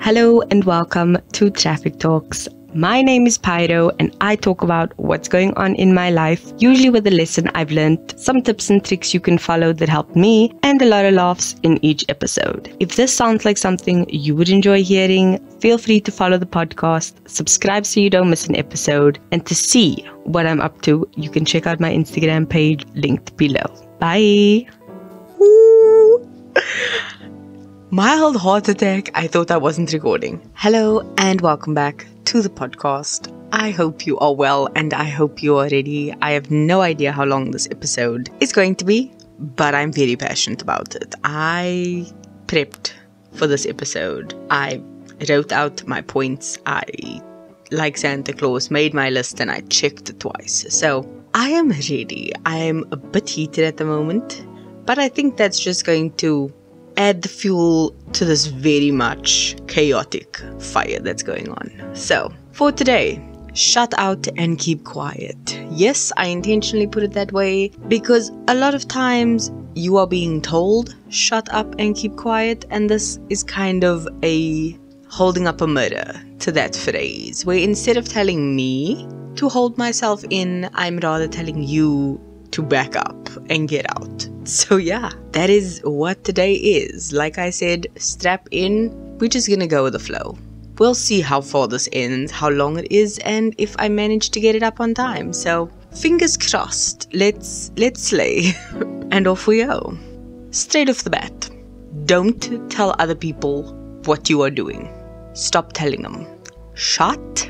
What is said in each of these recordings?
Hello and welcome to Traffic Talks. My name is Pyro and I talk about what's going on in my life, usually with a lesson I've learned, some tips and tricks you can follow that help me, and a lot of laughs in each episode. If this sounds like something you would enjoy hearing, feel free to follow the podcast, subscribe so you don't miss an episode, and to see what I'm up to, you can check out my Instagram page linked below. Bye! Mild heart attack. I thought I wasn't recording. Hello and welcome back to the podcast. I hope you are well and I hope you are ready. I have no idea how long this episode is going to be, but I'm very passionate about it. I prepped for this episode. I wrote out my points. I, like Santa Claus, made my list and I checked it twice. So I am ready. I am a bit heated at the moment, but I think that's just going to add the fuel to this very much chaotic fire that's going on. So, for today, shut out and keep quiet. Yes, I intentionally put it that way because a lot of times you are being told shut up and keep quiet, and this is kind of a holding up a mirror to that phrase, where instead of telling me to hold myself in, I'm rather telling you to back up and get out. So yeah, that is what today is. Like I said, strap in. We're just gonna go with the flow. We'll see how far this ends, how long it is, and if I manage to get it up on time. So fingers crossed. Let's slay. And off we go. Straight off the bat, don't tell other people what you are doing. Stop telling them. Shut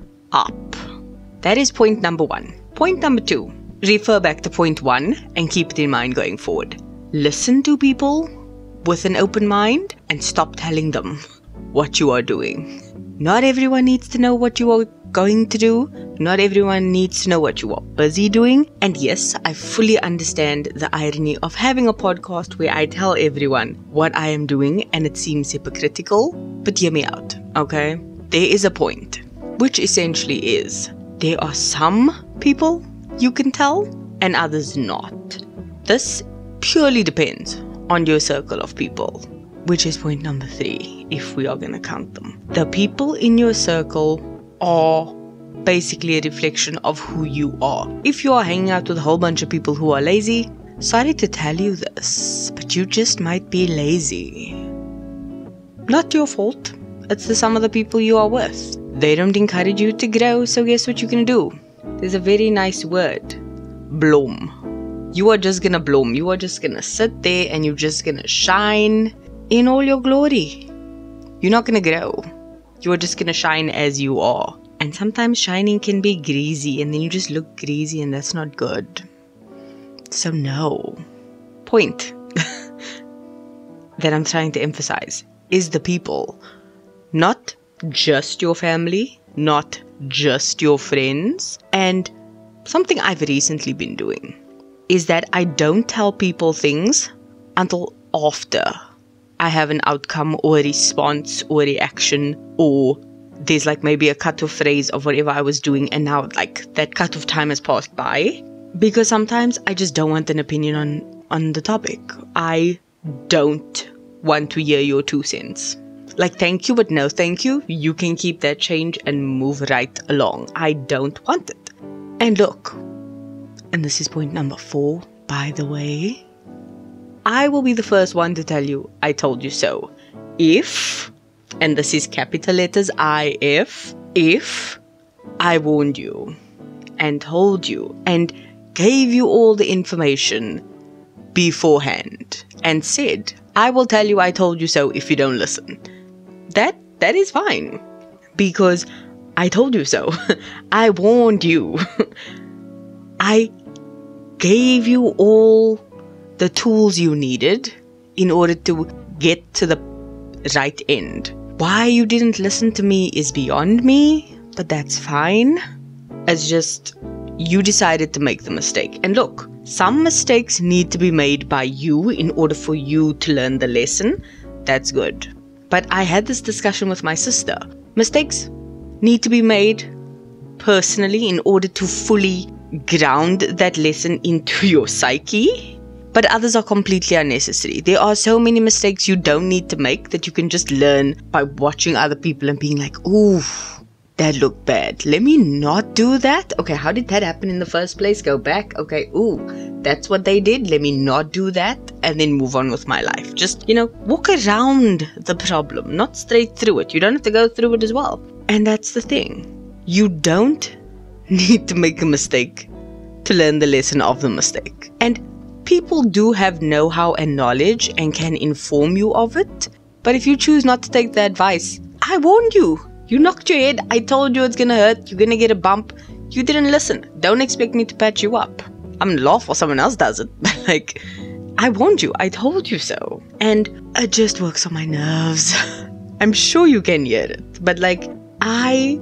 up. That is point number 1. Point number 2. Refer back to point 1 and keep it in mind going forward. Listen to people with an open mind and stop telling them what you are doing. Not everyone needs to know what you are going to do. Not everyone needs to know what you are busy doing. And yes, I fully understand the irony of having a podcast where I tell everyone what I am doing and it seems hypocritical. But hear me out, okay? There is a point, which essentially is there are some people you can tell and others not. This purely depends on your circle of people, which is point number 3 if we are going to count them. The people in your circle are basically a reflection of who you are. If you are hanging out with a whole bunch of people who are lazy, sorry to tell you this, but you just might be lazy. Not your fault. It's the sum of the people you are with. They don't encourage you to grow, so guess what you're going to do? There's a very nice word. Bloom. You are just gonna bloom. You are just gonna sit there and you're just gonna shine in all your glory. You're not gonna grow. You are just gonna shine as you are. And sometimes shining can be greasy and then you just look greasy and that's not good. So no. Point that I'm trying to emphasize is the people. Not just your family. Not just your friends. And something I've recently been doing is that I don't tell people things until after I have an outcome or a response or a reaction, or there's like maybe a cut-off phrase of whatever I was doing and now like that cut-off time has passed by. Because sometimes I just don't want an opinion on the topic. I don't want to hear your 2 cents. Like, thank you, but no thank you. You can keep that change and move right along. I don't want it. And look, and this is point number 4, by the way, I will be the first one to tell you, I told you so. If, and this is capital letters if I warned you and told you and gave you all the information beforehand and said, I will tell you I told you so if you don't listen. That is fine, because I told you so. I warned you. I gave you all the tools you needed in order to get to the right end. Why you didn't listen to me is beyond me, but that's fine. It's just you decided to make the mistake. And look, some mistakes need to be made by you in order for you to learn the lesson. That's good. But I had this discussion with my sister. Mistakes need to be made personally in order to fully ground that lesson into your psyche. but others are completely unnecessary. There are so many mistakes you don't need to make that you can just learn by watching other people and being like, ooh, that looked bad. Let me not do that. Okay, how did that happen in the first place? Go back. Okay, ooh, that's what they did. Let me not do that and then move on with my life. Just, walk around the problem, not straight through it. You don't have to go through it as well. And that's the thing. You don't need to make a mistake to learn the lesson of the mistake. And people do have know-how and knowledge and can inform you of it. But if you choose not to take the advice, I warned you. You knocked your head. I told you it's going to hurt. You're going to get a bump. You didn't listen. Don't expect me to patch you up. I'm going to laugh while someone else does it. But I warned you. I told you so. And it just works on my nerves. I'm sure you can hear it. But I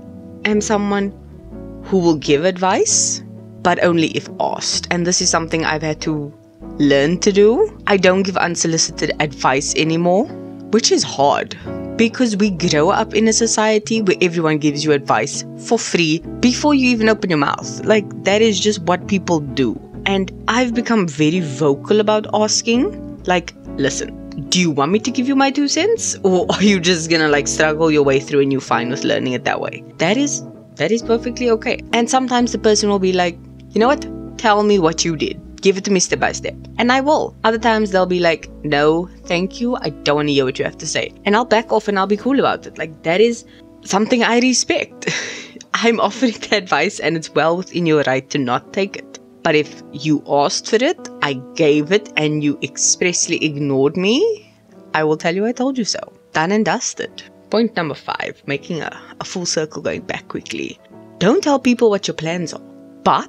am someone who will give advice, but only if asked. And this is something I've had to learn to do. I don't give unsolicited advice anymore, which is hard. Because we grow up in a society where everyone gives you advice for free before you even open your mouth. That is just what people do. And I've become very vocal about asking, listen, do you want me to give you my 2 cents? Or are you just gonna struggle your way through and you're fine with learning it that way? That is perfectly okay. And sometimes the person will be like, you know what? Tell me what you did. Give it to me step by step. And I will. Other times they'll be like, no, thank you. I don't want to hear what you have to say. And I'll back off and I'll be cool about it. That is something I respect. I'm offering the advice and it's well within your right to not take it. But if you asked for it, I gave it, and you expressly ignored me, I will tell you I told you so. Done and dusted. Point number 5, making a full circle, going back quickly. Don't tell people what your plans are. But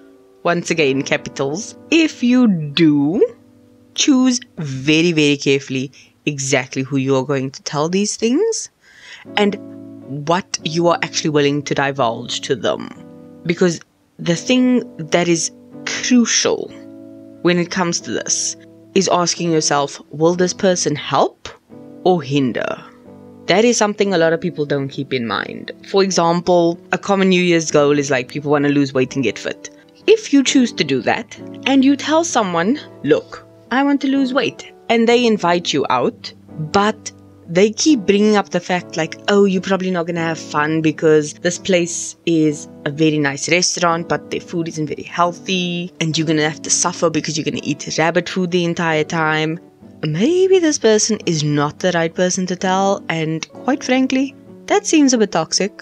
once again, capitals, if you do, choose very, very carefully exactly who you are going to tell these things and what you are actually willing to divulge to them. Because the thing that is crucial when it comes to this is asking yourself, will this person help or hinder? That is something a lot of people don't keep in mind. For example, a common New Year's goal is people want to lose weight and get fit. If you choose to do that and you tell someone, look, I want to lose weight, and they invite you out, but they keep bringing up the fact oh, you're probably not going to have fun because this place is a very nice restaurant, but their food isn't very healthy, and you're going to have to suffer because you're going to eat rabbit food the entire time. Maybe this person is not the right person to tell, and quite frankly, that seems a bit toxic.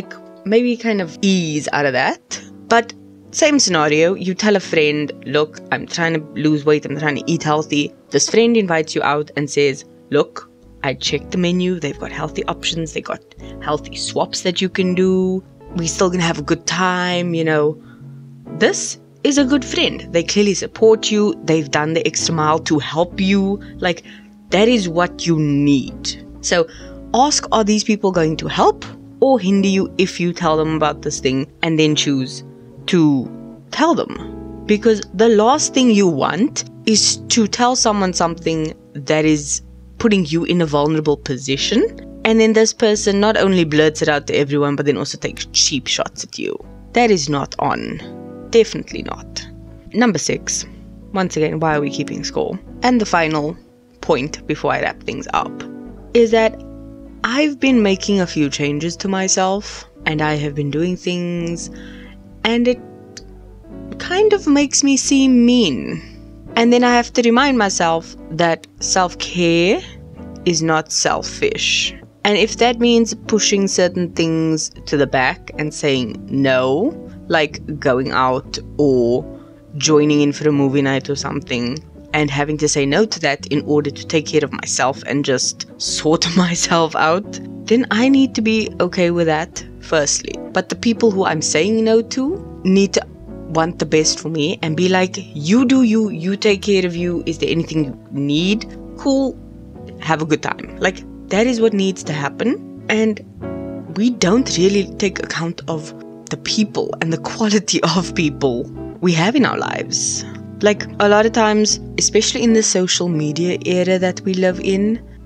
Maybe kind of ease out of that. But same scenario, you tell a friend, look, I'm trying to lose weight, I'm trying to eat healthy. This friend invites you out and says, look, I checked the menu, they've got healthy options, they got healthy swaps that you can do, we're still gonna have a good time, This is a good friend. They clearly support you, they've done the extra mile to help you. That is what you need. So ask, are these people going to help or hinder you if you tell them about this thing, and then choose to tell them? Because the last thing you want is to tell someone something that is putting you in a vulnerable position, and then this person not only blurts it out to everyone, but then also takes cheap shots at you. That is not on. Definitely not. Number 6. Once again, why are we keeping score? And the final point before I wrap things up is that I've been making a few changes to myself, and I have been doing things, and it kind of makes me seem mean. And then I have to remind myself that self-care is not selfish. And if that means pushing certain things to the back and saying no, like going out or joining in for a movie night or something, and having to say no to that in order to take care of myself and just sort myself out, then I need to be okay with that firstly. But the people who I'm saying no to need to want the best for me and be like, you do you, you take care of you. Is there anything you need? Cool. Have a good time. Like, that is what needs to happen. And we don't really take account of the people and the quality of people we have in our lives. Like, a lot of times, especially in the social media era that we live in,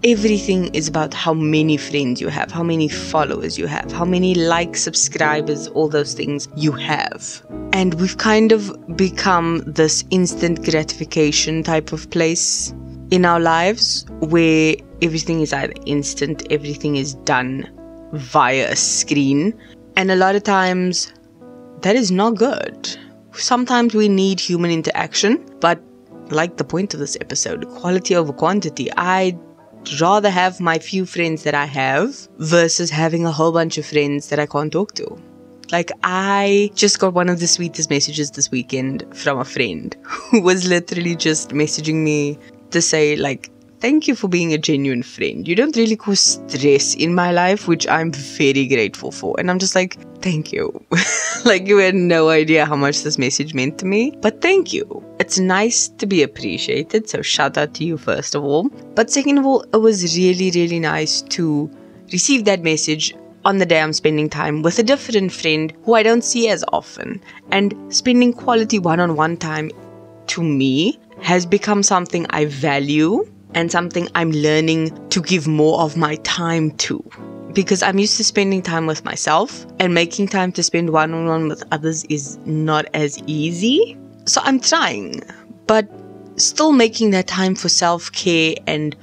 everything is about how many friends you have, how many followers you have, how many likes, subscribers, all those things you have. And we've kind of become this instant gratification type of place in our lives where everything is either instant, everything is done via a screen. And a lot of times that is not good. Sometimes we need human interaction, but like the point of this episode, quality over quantity. I'd rather have my few friends that I have versus having a whole bunch of friends that I can't talk to. Like, I just got one of the sweetest messages this weekend from a friend who was literally just messaging me to say, like, thank you for being a genuine friend. You don't really cause stress in my life, which I'm very grateful for. And I'm just like, thank you. Like, you had no idea how much this message meant to me. But thank you. It's nice to be appreciated. So shout out to you, first of all. But second of all, it was really, really nice to receive that message on the day I'm spending time with a different friend who I don't see as often. And spending quality one-on-one time, to me, has become something I value and something I'm learning to give more of my time to. Because I'm used to spending time with myself, and making time to spend one-on-one with others is not as easy. So I'm trying, but still making that time for self-care and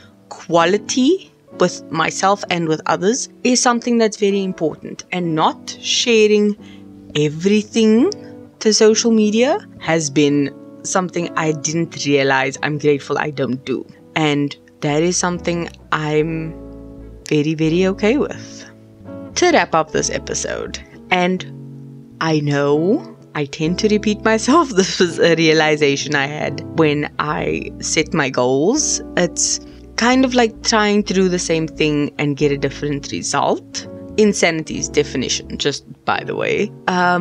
quality with myself and with others is something that's very important. And not sharing everything to social media has been something I didn't realize I'm grateful I don't do. And that is something I'm very, very okay with. To wrap up this episode, and I know I tend to repeat myself, this was a realization I had when I set my goals. It's kind of like trying to do the same thing and get a different result. Insanity's definition, just by the way.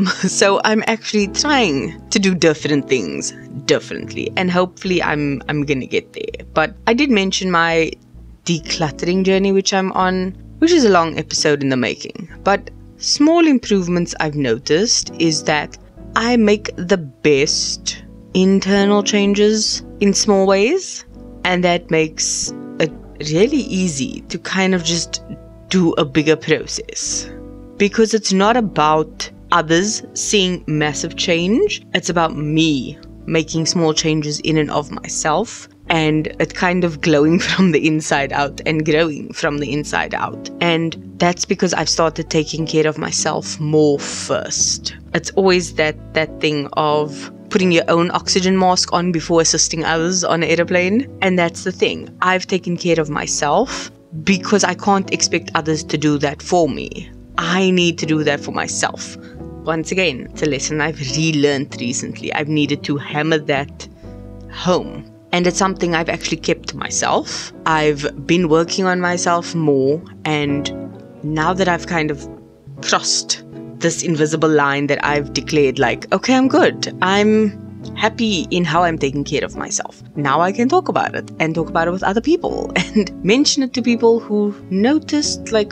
So I'm actually trying to do different things differently, and hopefully I'm gonna get there. But I did mention my decluttering journey which I'm on, which is a long episode in the making. But small improvements I've noticed is that I make the best internal changes in small ways, and that makes it really easy to kind of just do a bigger process. Because it's not about others seeing massive change, it's about me making small changes in and of myself, and it kind of glowing from the inside out and growing from the inside out. And that's because I've started taking care of myself more first. It's always that thing of putting your own oxygen mask on before assisting others on an airplane. And that's the thing. I've taken care of myself because I can't expect others to do that for me. I need to do that for myself. Once again, it's a lesson I've relearned recently. I've needed to hammer that home. And it's something I've actually kept to myself. I've been working on myself more, and now that I've kind of crossed this invisible line that I've declared, like, okay, I'm good. I'm happy in how I'm taking care of myself. Now I can talk about it and talk about it with other people and mention it to people who noticed, like,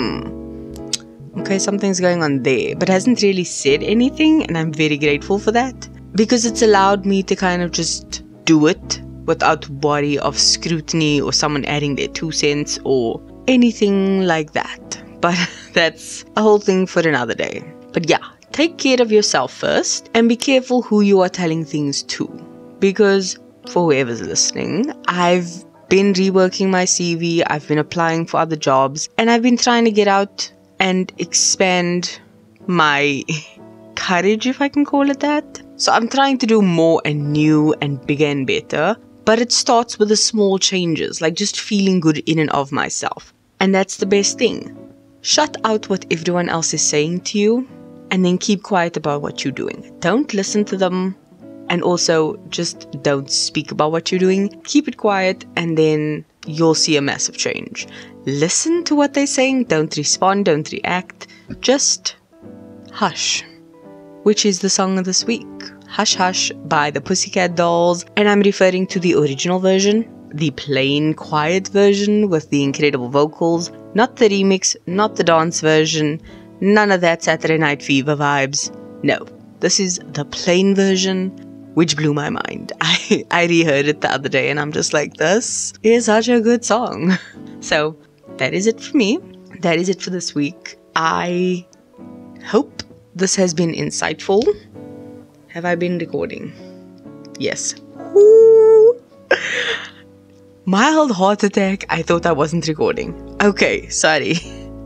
okay, something's going on there, but hasn't really said anything, and I'm very grateful for that because it's allowed me to kind of just do it without worry of scrutiny or someone adding their 2 cents or anything like that. But that's a whole thing for another day. But yeah, take care of yourself first and be careful who you are telling things to. Because for whoever's listening, I've been reworking my CV, I've been applying for other jobs, and I've been trying to get out and expand my courage, if I can call it that. So I'm trying to do more and new and bigger and better. But it starts with the small changes, like just feeling good in and of myself. And that's the best thing. Shut out what everyone else is saying to you, and then keep quiet about what you're doing. Don't listen to them, and also just don't speak about what you're doing. Keep it quiet, and then you'll see a massive change. Listen to what they're saying. Don't respond, don't react. Just hush, which is the song of this week. Hush Hush by the Pussycat Dolls, and I'm referring to the original version, the plain quiet version with the incredible vocals, not the remix, not the dance version, none of that Saturday Night Fever vibes. No, this is the plain version, which blew my mind. I reheard it the other day and I'm just like, this is such a good song. So that is it for me. That is it for this week. I hope this has been insightful. Have I been recording? Yes. Ooh. Mild heart attack. I thought I wasn't recording. Okay, sorry.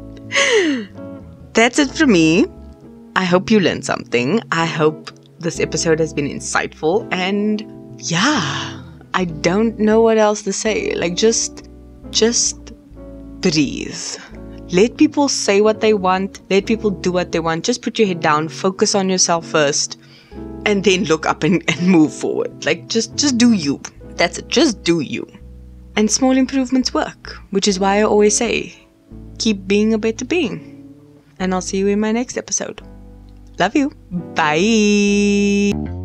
That's it for me. I hope you learned something. I hope this episode has been insightful. And yeah, I don't know what else to say. Like, just breathe. Let people say what they want. Let people do what they want. Just put your head down. Focus on yourself first. And then look up and move forward. Like, just do you. That's it. Just do you. And small improvements work. Which is why I always say, keep being a better being. And I'll see you in my next episode. Love you. Bye.